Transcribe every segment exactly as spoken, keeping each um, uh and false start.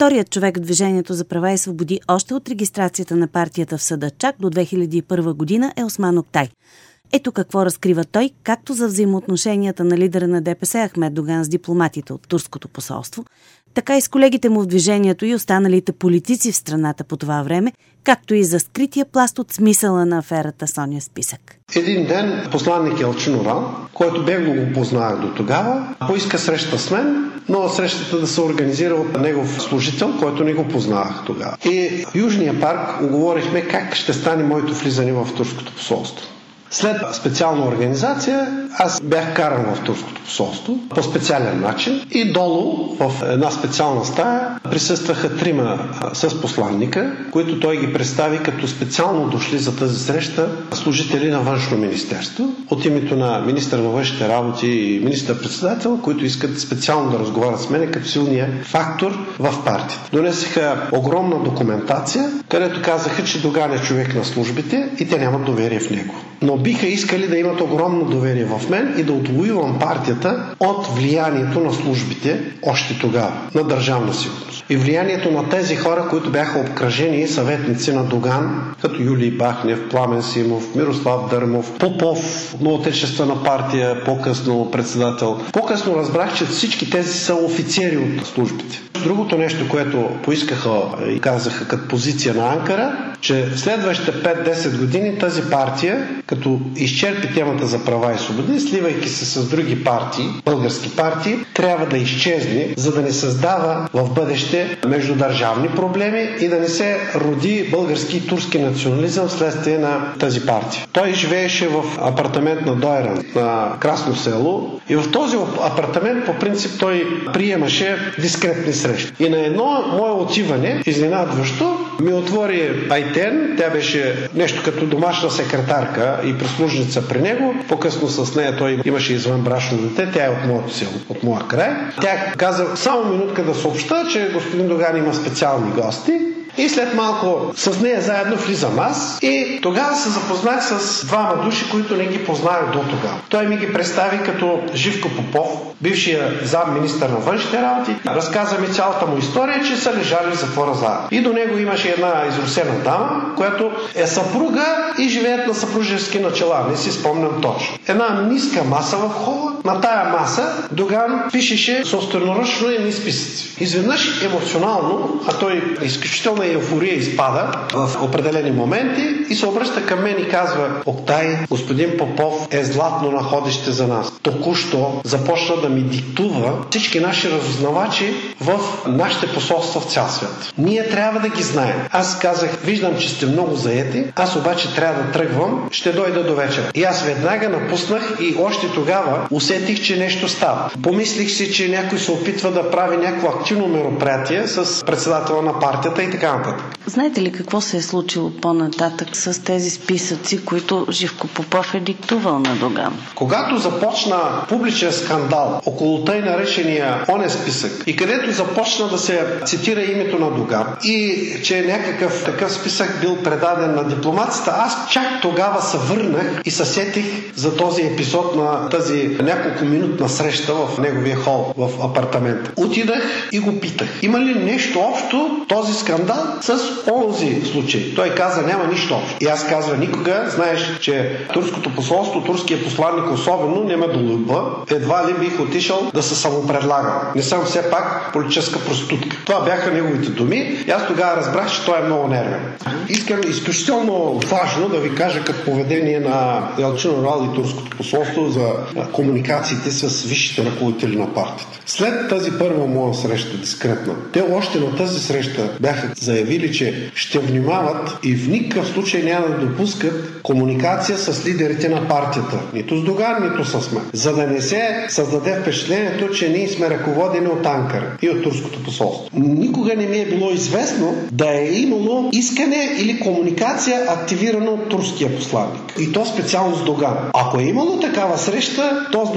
Вторият човек в Движението за права и свободи още от регистрацията на партията в съда чак до две хиляди и първа година е Осман Октай. Ето какво разкрива той, както за взаимоотношенията на лидера на ДПС Ахмед Доган с дипломатите от турското посолство, така и с колегите му в движението и останалите политици в страната по това време, както и за скрития пласт от смисъла на аферата Соня Списък. Един ден посланник Елчин Урал, който бегло го познах до тогава, поиска среща с мен, но срещата да се организира от негов служител, който не го познавах тогава. И в Южния парк оговорихме как ще стане моето влизане в турското посолство. След специална организация аз бях каран в турското посолство по специален начин и долу в една специална стая присъстваха трима с посланника, които той ги представи като специално дошли за тази среща служители на Външно министерство от името на министър на външните работи и министър-председател, които искат специално да разговарят с мене като силния фактор в партията. Донесеха огромна документация, където казаха, че Доган е човек на службите и те нямат доверие в него. Но биха искали да имат огромно доверие в мен и да отвоювам партията от влиянието на службите още тогава, на държавна сигурност. И влиянието на тези хора, които бяха обкръжени съветници на Доган, като Юлий Бахнев, Пламен Симов, Мирослав Дърмов, Попов, на Отечествена партия, по-късно председател. По-късно разбрах, че всички тези са офицери от службите. Другото нещо, което поискаха и казаха като позиция на Анкара, че в следващите пет-десет години тази партия, като изчерпи темата за права и свободи, сливайки се с други партии, български партии, трябва да изчезне, за да не създава в бъдеще междудържавни проблеми и да не се роди български и турски национализъм вследствие на тази партия. Той живееше в апартамент на Дойран, на Красно село, и в този апартамент по принцип той приемаше дискретни срещи. И на едно мое отиване, изненадващо, ми отвори Айтен, тя беше нещо като домашна секретарка и прислужница при него. По-късно с нея той имаше извънбрачно дете, тя е от моето село, от моя край. Тя каза само минутка да съобща, че господин Доган има специални гости. И след малко с нея заедно влизам аз и тогава се запознах с двама души, които не ги познах до тогава. Той ми ги представи като Живко Попов, бившия замминистър на външните работи. Разказа ми цялата му история, че са лежали в затвора заедно. И до него имаше една изрусена дама, която е съпруга и живеят на съпружески начала. Не си спомням точно. Една ниска маса в хола. На тая маса Доган пишеше собственоръчно едни списъци. Изведнъж емоционално, а той изключително еуфория изпада в определени моменти и се обръща към мен и казва: Октай, господин Попов е златно находище за нас. Току-що започна да ми диктува всички наши разузнавачи в нашите посолства в цял свят. Ние трябва да ги знаем. Аз казах: виждам, че сте много заети, аз обаче трябва да тръгвам, ще дойда до вечера. И аз веднага напуснах и още тогава усетих, че нещо става. Помислих си, че някой се опитва да прави някакво активно мероприятие с председателя на партията и така нататък. Знаете ли какво се е случило по-нататък с тези списъци, които Живко Попов е диктувал на Доган? Когато започна публичен скандал около тъй наречения онен списък и където започна да се цитира името на Доган и че някакъв такъв списък бил предаден на дипломатите, аз чак тогава се върнах и се сетих за този епизод на тази няколко минутна среща в неговия хол в апартамента. Отидах и го питах: има ли нещо общо този скандал с онзи случай? Той каза: няма нищо общо. И аз казва: никога, знаеш, че турското посолство, турския посланник особено не ме долюбва. Едва ли бих отишъл да се самопредлагам. Не съм все пак политическа проститутка. Това бяха неговите думи и аз тогава разбрах, че той е много нервен. Искам изключително важно да ви кажа като поведение на Елчин Урал и турското посолство за комуникациите с висшите ръководители на партията. След тази първа моя среща, дискретна, те още на тази среща бяха заявили, че ще внимават и в никакъв случай няма да допускат комуникация с лидерите на партията. Нито с Доган, нито с мен. За да не се създаде впечатлението, че ние сме ръководени от Анкара и от турското посолство. Никога не ми е било известно да е имало искане или комуникация активирана от турския посланник. И то специално с Доган. Ако е имало такава среща, то значи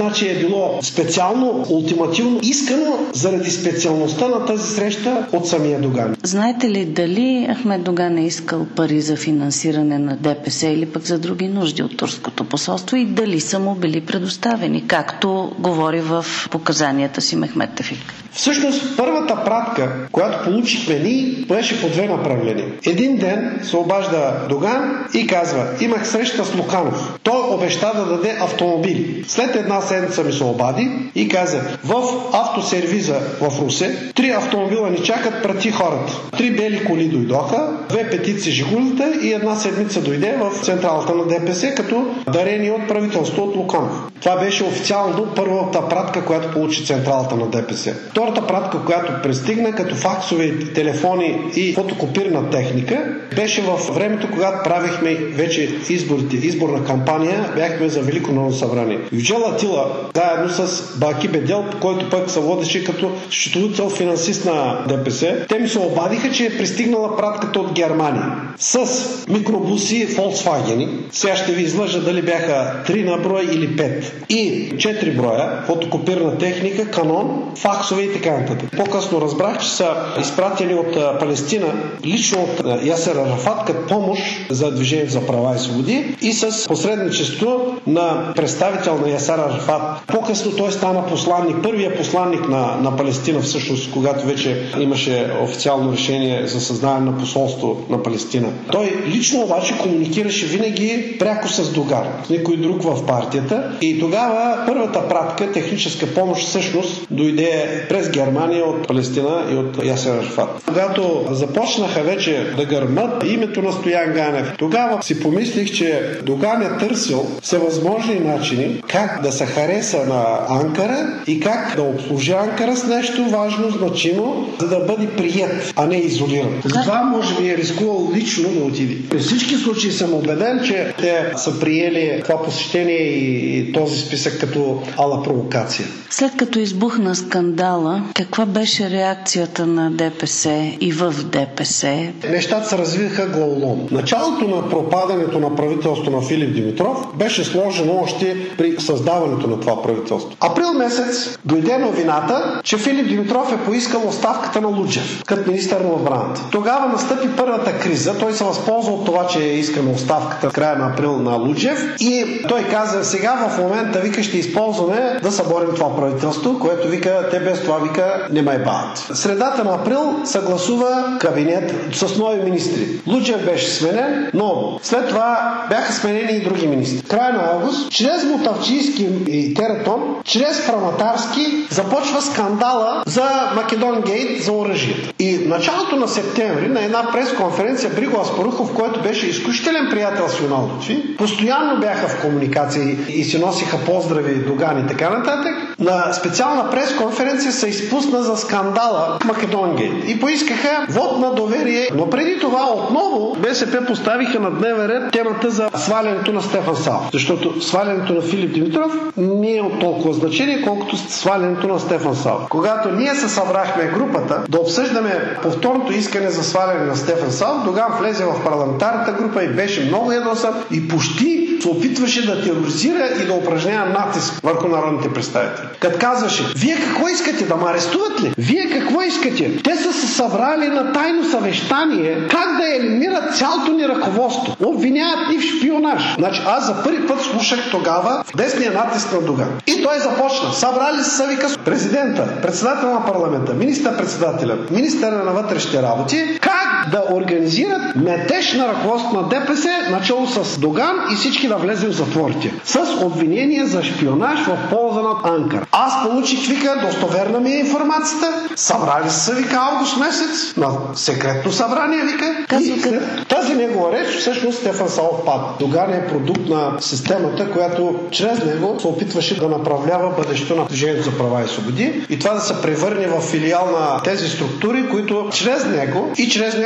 значи е било специално, ултимативно искано заради специалността на тази среща от самия Доган. Знаете ли дали Ахмед Доган е искал пари за финансиране на ДПС или пък за други нужди от турското посолство и дали са му били предоставени, както говори в показанията си Мехмед Тефик? Всъщност, първата пратка, която получихме ние, беше по две направления. Един ден се обажда Доган и казва: имах среща с Луканов. Той обеща да даде автомобили. След една седмица ми се обади и каза: в автосервиза в Русе три автомобила ни чакат, прати хората. Три бели коли дойдоха, две петици Жигулите и една седмица дойде в централата на ДПС като дарение от правителството от Луканов. Това беше официално първата пратка, която получи централата на ДПС. Втората пратка, която пристигна като факсови телефони и фотокопирна техника, беше в времето, когато правихме вече изборите, изборна кампания, бяхме за Велико народно събрание. Юджел Атила, заедно с Баки Бедел, който пък се водеше като счетоводител финансист на ДПС, те ми се обадиха, че е пристигнала пратката от Германия с микробуси Volkswagen. Сега ще ви излъжа дали бяха три на брой или пет. И четири броя фотокопирна техника, канон, факсове и така нататък. По-късно разбрах, че са изпратени от Палестина, лично от Ясер Арафат, като помощ за Движението за права и свободи и с посредничество на представител на Ясер Арафат. По-късно той стана посланник, първия посланник на, на Палестина всъщност, когато вече имаше официално решение за създаване на посолство на Палестина. Той лично обаче комуникираше винаги пряко с Доган, с никой друг в партията, и тогава първата пратка, техническа помощ всъщност дойде през Германия от Палестина и от Ясер Арафат. Когато започнаха вече да гърмат името на Стоян Ганев, тогава си помислих, че Доган е търсил всевъзможни начини как да се хареса на Анкара и как да обслужи Анкара с нещо важно, значимо, за да бъде прият, а не изолиран. Затова може би е рискувал лично да отиде. При всички случаи съм убеден, че те са приели това посещение и този списък като ала провокация. След като избухна скандала, каква беше реакцията на ДПС и в ДПС? Нещата се развиха главоломно. Началото на пропадането на правителството на Филип Димитров беше сложено още при създаването на това правителство. Април месец дойде новината, че Филип Димитров е поискал оставката на Луджев като министър на отбраната. Тогава настъпи първата криза. Той се възползва от това, че е искана оставката в края на април на Луджев и той каза: сега в момента, вика, ще използваме да съборим това правителство, което вика, те без това, вика, не май бават. Средата на април съгласува кабинет с нови министри. Луджев беше сменен, но след това бяха сменени и други министри. Края на август, чрез Мотавчийски и Теретон, чрез Праматарски започва скандала за Македон Гейт, за оръжието. И началото на септември на една пресконференция Бриго Аспарухов, който беше изключителен приятел с Юнал Лютфи, постоянно бяха в комуникация и си носиха поздрави, Доган и така нататък, на специална пресконференция се изпусна за скандала Македон Гейт и поискаха вод на доверие. Но преди това отново БСП поставиха на дневен ред темата за свалянето на Стефан Савов. Защото свалянето на Филип Димитров не е от толкова значение, колкото свалянето на Стефан Савов. Когато ние се събрахме групата да обсъждаме повторното искане за сваляне на Стефан Савов, Доган влезе в парламентарната група и беше много ядосан и почти се опитваше да тероризира и да упражнява натиск върху народните представители. Като казваше: вие какво искате, да ме арестуват ли? Вие какво искате? Те са се събрали на тайно съвещание как да елиминират цялото ни ръководство. Обвиняват ни в шпионаж. Значи аз за първи път слушах тогава десния натиск на Доган. И той започна. Събрали се, вика, президента, председател на парламента, министър-председателя, министъра на вътрешните работи, как да организират метеж на ръководството на ДПС, начало с Доган и всички да влезем в затворите. С обвинение за шпионаж в полза на Анкара. Аз получих, вика, достоверна ми е информацията. Събрали се, вика, август месец на секретно събрание, вика. И след тази негова реч, всъщност Стефан Савов пада. Доган е продукт на системата, която чрез него се опитваше да направлява бъдещето на Движението за права и свободи и това да се превърне в филиал на тези структури, които чрез него и чрез него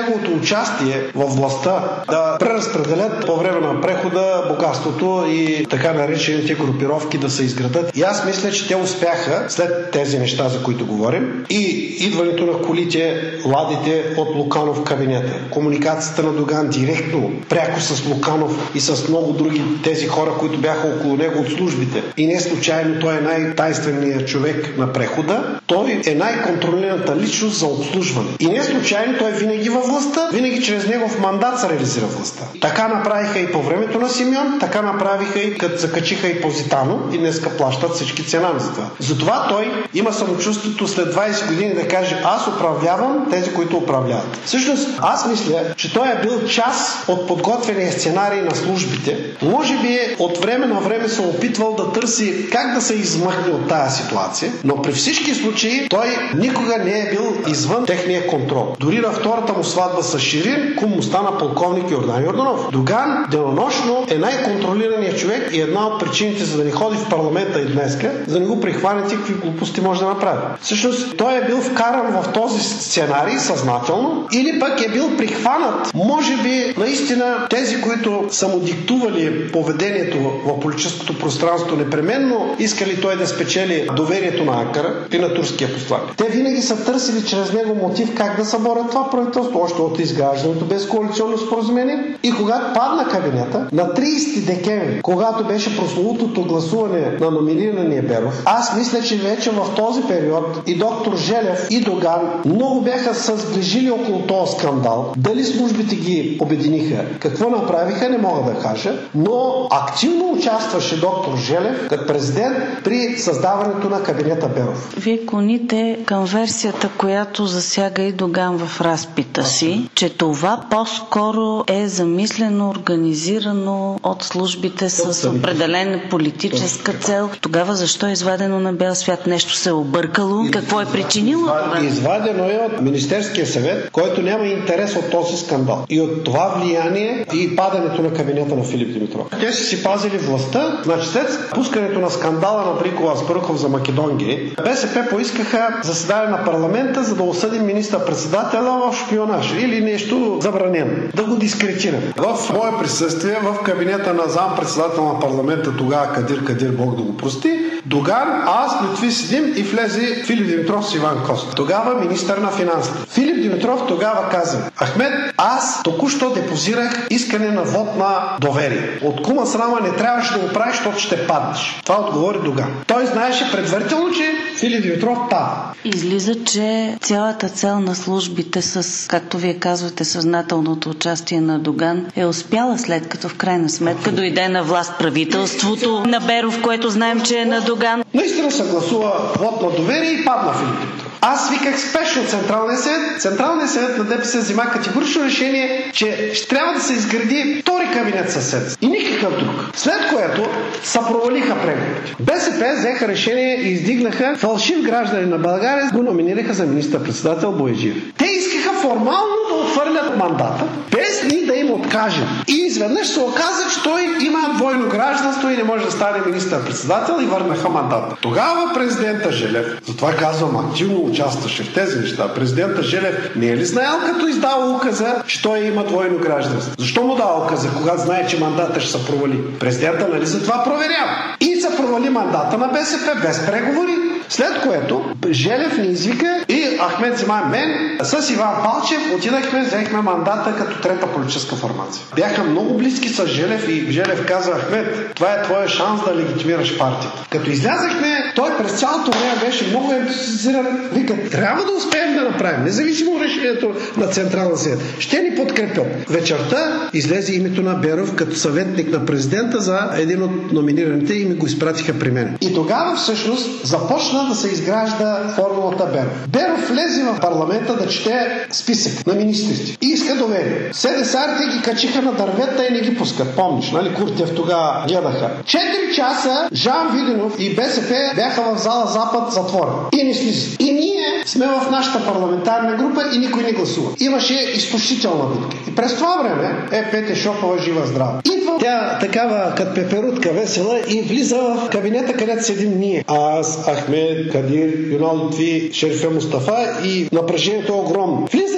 неговото участие в властта да преразпределят по време на прехода богатството и така наречените групировки да се изградат. И аз мисля, че те успяха след тези неща, за които говорим, и идването на колите, ладите от Луканов в кабинета, комуникацията на Доган директно, пряко с Луканов и с много други тези хора, които бяха около него от службите. И не случайно той е най-тайнственият човек на прехода. Той е най-контролираната личност за обслужване. И не случайно той винаги във властта, винаги чрез негов мандат се реализира властта. Така направиха и по времето на Симеон, така направиха и като закачиха и Позитано и днеска плащат всички ценанства. Затова той има самочувствието след двайсет години да каже: аз управлявам тези, които управляват. Всъщност, аз мисля, че той е бил част от подготвения сценарий на службите. Може би от време на време се опитвал да търси как да се измъкне от тая ситуация, но при всички случаи той никога не е бил извън техния контрол. Дори на втората му сватба с Ширин, кум му стана полковник Йордан Йорданов. Доган денонощно е най-контролираният човек и една от причините за да не ходи в парламента и днеска, за да не го прихванете какви глупости може да направи. Всъщност той е бил вкаран в този сценарий съзнателно или пък е бил прихванат. Може би наистина тези, които са му диктували поведението в политическото пространство, непременно искали той да спечели доверието на Анкара и на турския посланник. Те винаги са търсили чрез него мотив как да съборят това правителство, още от изграждането без коалиционно споразумение. И когато падна кабинета, на трийсети декември, когато беше прословутото гласуване на номинирания Беров, аз мисля, че вече в този период и доктор Желев, и Доган много бяха се сближили около този скандал. Дали службите ги обединиха, какво направиха, не мога да кажа, но активно участваше доктор Желев като президент при създаването на кабинета Беров. Вие клоните към версията, която засяга и Доган в разпита си, че това по-скоро е замислено, организирано от службите с определена политическа цел. Тогава защо е извадено на бял свят? Нещо се е объркало? Какво е причинило това? Извадено е от Министерския съвет, който няма интерес от този скандал. И от това влияние и падането на кабинета на Филип Димитров. Те са си пазили властта. Значи след пускането на скандала на Брикова Аспарухов за Македония, БСП поискаха заседание на парламента, за да осъдим министър-председателя в шпионаж или нещо забранено. Да го дискретираме. В мое присъствие в кабинета на зам-председател на парламента, тогава Кадир Кадир, Бог да го прости, Доган, аз, Лютви седим и влезе Филип Димитров с Иван Кост. Тогава министър на финансите. Филип Димитров тогава каза: Ахмед, аз току-що депозирах искане на вод на доверие. От кума срама не трябваше да го правиш, защото ще паднеш. Това отговори Доган. Той знаеше предварително, че Филип Димитров пада. Излиза, че цялата цел на службите с, както вие казвате, съзнателното участие на Доган е успяла, след като в крайна сметка дойде на власт правителството на Беров, което знаем, че е на Доган. Наистина се гласува вод на доверие и падна Филип Димитров. Аз виках спешно Централния съвет. Централният съвет на ДПС взима категорично решение, че ще трябва да се изгради втори кабинет със седмица и никакъв друг. След което се провалиха преговорите. БСП взеха решение и издигнаха фалшив гражданин на България, го номинираха за министър-председател Бояджиев. Те искаха формално да отхвърлят мандата, без ни да им откажем. И изведнъж се оказа, че той има двойно гражданство и не може да стане министър-председател, и върнаха мандата. Тогава президента Желев, затова казвам, активно участваше в тези неща. Президента Желев не е ли знаел, като издава указа, че той има двойно гражданство? Защо му дава указа, когато знае, че мандата ще се провали? Президента, нали, за това проверява. И се провали мандата на БСП без преговори. След което Желев ни извика и Ахмед взима мен с Иван Палчев, отидахме, взехме мандата като трета политическа формация. Бяха много близки с Желев и Желев каза: Ахмед, това е твоя шанс да легитимираш партията. Като излязахме, той през цялото време беше много ентусизиран. Вика: трябва да успеем да направим, независимо решението на Централния съвет. Ще ни подкрепят. Вечерта излезе името на Беров като съветник на президента за един от номинираните и ми го изпратиха при мен. И тогава всъщност започна да се изгражда формулата Беров. Беров влезе в парламента да чете списък на министрите и иска доверие. СДСР-те ги качиха на дървета и не ги пускат. Помниш, нали? Куртев тогава гледаха. Четири часа Жан Виденов и БСП бяха в зала Запад затворен. И не слизат. И ние сме в нашата парламентарна група и никой не гласува. Имаше изтощителна битка. И през това време е Петя Шопова жива здрава. Идва тя такава като пеперутка весела и влиза в кабинета, където седим ние. Аз, Ахмед, Кадир, Юнал Лютви, Шерифе Мустафа, и напрежението е огромно. Влиза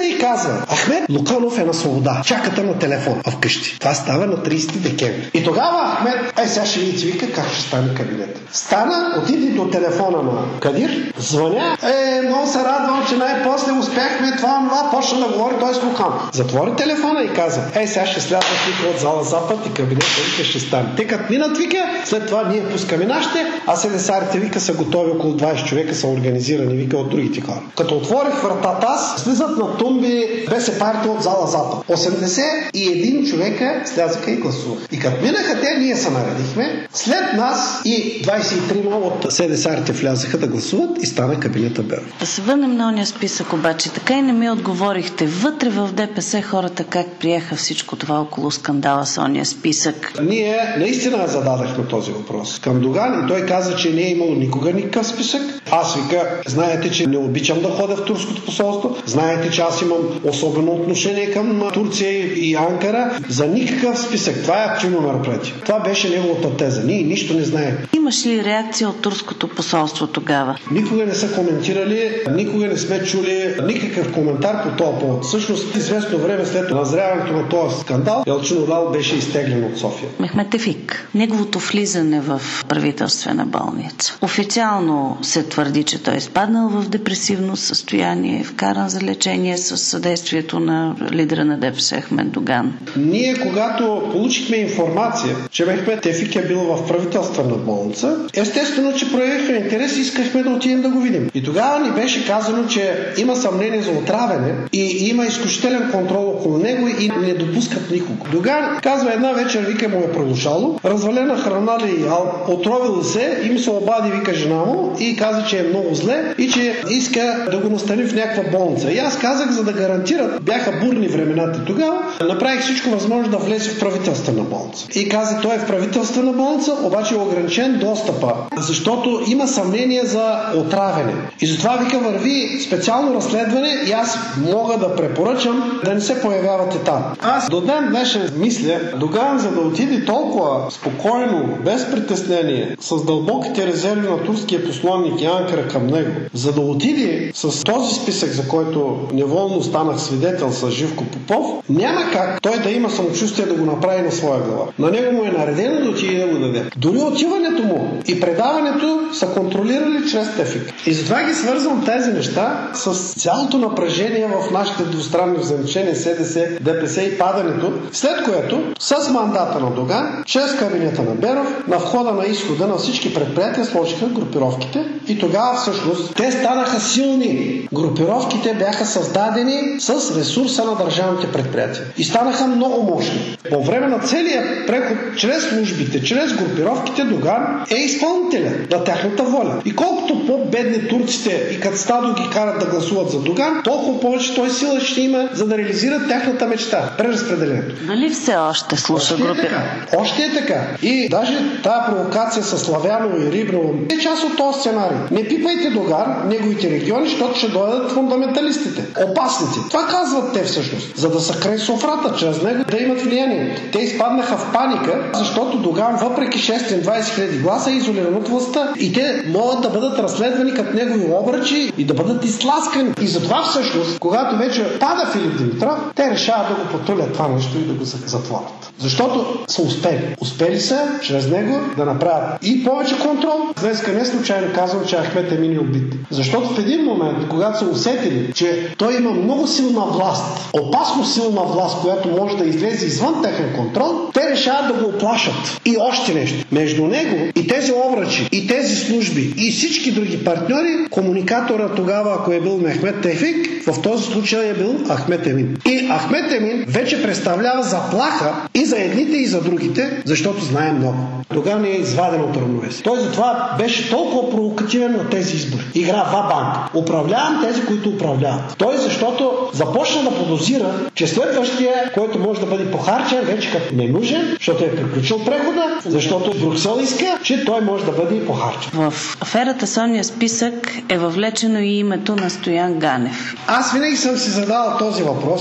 Мина и казва: Ахмед Луканов е на свобода. Чакате на телефон вкъщи. Това става на тридесети декември. И тогава Ахмед, ай сега ще видите, вика как ще стане кабинет. Стана, отиде до телефона на Кадир, звъня. Е, много се радвам, че най-после успяхме това, това, почна да говори той с Луканов. Затвори телефона и казва: ей, сега ще слязат вика от зала Запад и кабинета вика ще стане. Те като минат вика, след това ние пускаме нашите, а седесарите вика са готови, около двайсет човека са организирани вика от другите хора. Като отворих вратата аз, слизат на тумби БСП партия от зала Запад. осемдесет и един човека слязаха и гласуваха. И като минаха те, ние се наредихме. След нас и двайсет и три от седесарите влязаха да гласуват и стана кабинета Беров. Да се върнем на ония списък обаче. Така и не ми отговорихте. Вътре в ДПС хората как приеха всичко това около скандала с ония списък? Ние наистина зададахме този въпрос към Доган и той каза, че не е имало никога никакъв списък. Аз вика, знаете, че не обичам да ходя в турското посолство, знаете, че аз имам особено отношение към Турция и Анкара. За никакъв списък. Това е активно мероприятие. Това беше неговата теза. Ние нищо не знаем. Имаш ли реакция от турското посолство тогава? Никога не са коментирали, никога не сме чули никакъв коментар по този повод. Всъщност, известно време след назряването на този скандал, Елчин Урал беше изтеглен от София. Мехмет Тевфик, неговото влизане в правителствена болница. Официално се твърди, че той е изпаднал в депресивно състояние, вкаран за лечение с съдействието на лидера на ДПС Ахмед Доган. Ние, когато получихме информация, че Мехмет Тевфик е бил в правителствена болница, естествено, че проявихме интерес и искахме да отидем да го видим. И тогава ни беше казано, че има съмнение за отравяне и има изключителен контрол около него и не допускат никого. Доган казва една вечер, вика, му е продушало, развалена храна ли ял, отровил се и ми се обади, вика, жена му и каза, че е много зле и че иска да го настани в някаква болница. И аз казах, за да гарантират, бяха бурни времената тогава, направих всичко възможно да влезе в правителствена болница. И каза, той е в правителствена болница, обаче е ограничен достъпа, защото има съмнение за отравяне. И затова, вика, върви специално разследване и аз мога да препоръчам да не се появявате там. Аз до ден днешен мисля, Доган, за да отиде толкова спокойно, без притеснение, с дълбоките резерви на турския посланник и Анкара към него, за да отиде с този списък, за който неволно станах свидетел с Живко Попов, няма как той да има самочувствие да го направи на своя глава. На него му е наредено да отиде да го даде. Дори отиването му и предаването са контролирали чрез Тевфик. И затова ги свързвам тези неща с цялото напрежение в нашите двустранни взаимоотношения СДС, ДПС и падането, след което с мандата на Доган, чрез кабинета на Беров, на входа на изхода на всички предприятия сложиха групировките и тогава всъщност те станаха силни. Групировките бяха създадени с ресурса на държавните предприятия и станаха много мощни. По време на целия преход, чрез службите, чрез групировките, Доган е изпълнителя на тяхната воля. И колкото по-бедни турците и като стадо ги карат да гласуват за Доган, толкова повече той сила ще има, за да реализират тяхната мечта. Преразпределението. Дали все още слуша групи? Е още е така. И даже тази провокация с Славяново и Рибново е част от този сценарий. Не пипайте Доган, неговите региони, защото ще дойдат фундаменталистите. Опасните. Това казват те всъщност. За да са край софрата, чрез него да имат влияние. Те изпаднаха в паника, защото Доган, въпреки шестстотин хиляди гласа, е изолиран от властта. И те могат да бъдат разследвани като негови обръчи и да бъдат изтласкани. И затова всъщност, когато вече пада Филип Димитров, те решават да го потулят това нещо и да го затворят. Защото са успели. Успели са чрез него да направят и повече контрол. Днеска не случайно казвам, че Ахмед Емин е убит. Защото в един момент, когато са усетили, че той има много силна власт, опасно силна власт, която може да излезе извън техен контрол, те решават да го оплашат. И още нещо. Между него и тези обръчи, и тези служби, и всички други партньори, комуникатора тогава, ако е бил Мехмет Тевфик, в този случай е бил Ахмед Емин. И Ахмед Емин вече представлява заплаха и за едните, и за другите, защото знае много. Тогава не е изваден от равновесие. Той затова беше толкова провокативен на тези избори. Игра ва-банк. Управлявам тези, които управляват. Той защото започна да подозира, че следващия, който може да бъде похарчен, вече като не нужен, защото е приключил прехода, защото Брюксел иска, че той може да бъде похарчен. В аферата с ония списък е въвлечено и името на Стоян Ганев. Аз винаги съм си задавал този въпрос. Дали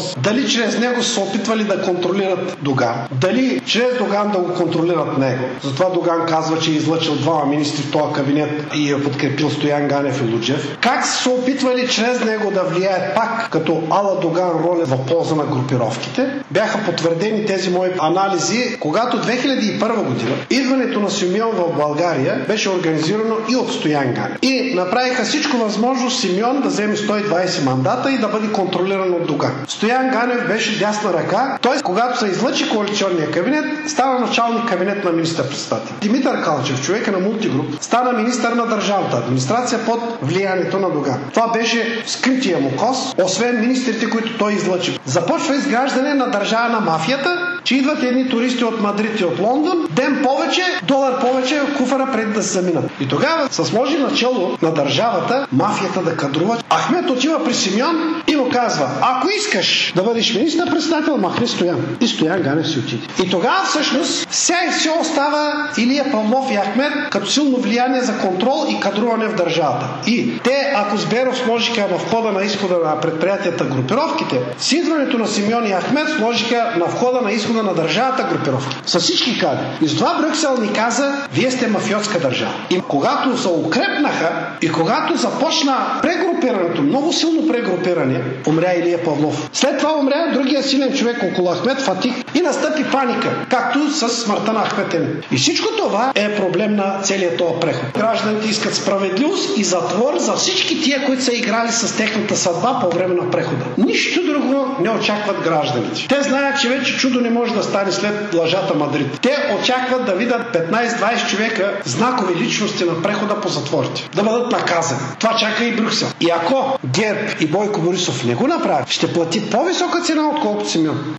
дали чрез него са опитвали да контролират Доган, дали чрез Доган да го контролират него. Затова Доган казва, че е излъчил двама министри в този кабинет и е подкрепил Стоян Ганев и Луджев. Как са опитвали чрез него да влияят пак като ала Доган роля в полза на групировките? Бяха потвърдени тези мои анализи, когато две хиляди и първа година идването на Симеон в България беше организирано и от Стоян Ганев. И направиха всичко възможно Симеон да вземе сто и двайсет мандата и да бъде контролиран от Доган. Стоян Ганев беше дясна ръка, т.е. когато се излъчи коалиционния кабинет, стана началник кабинет на министър-председател. Димитър Калчев, човека на Мултигруп, стана министър на държавната администрация под влиянието на Доган. Това беше скрития му кос, освен министрите, които той излъчи. Започва изграждане на държава на мафията, че идват едни туристи от Мадрид и от Лондон, ден повече, долар повече в куфара преди да се заминат. И тогава се сложи начало на държавата мафията да кадрува. Ахмед отива при Симеон и му казва: ако искаш да бъдеш министър-председател, махни Стоян. И Стоян Ганев си отиде. И тогава всъщност вся и все остава Илия Павлов и Ахмед като силно влияние за контрол и кадруване в държавата. И те, ако с Беров сложиха в входа на изхода на предприятията групировките, с идването на Симеон и Ахмед сложиха на входа на изхода на държавата групировки. С всички кадри. И затова Брюксел ни каза: вие сте мафиотска държава. И когато се укрепнаха и когато започна прегрупирането, много силно прегрупиране, умря Илия Павлов. След това умря другия силен човек около Ахмед, Фатих, и настъпи паника, както с смъртта на Ахмед Емин. И всичко това е проблем на целият този преход. Гражданите искат справедливост и затвор за всички тия, които са играли с техната съдба по време на прехода. Нищо друго не очакват гражданите. Те знаят, че вече чудо не може да стане след лъжата Мадрид. Те очакват да видят петнайсет-двайсет човека, знакови личности на прехода по затворите. Да бъдат наказани. Това чака и Брюксел. И ако ГЕРБ и Бойко Борисов не го направят, ще плати по-висока цена, отколкото Симеон.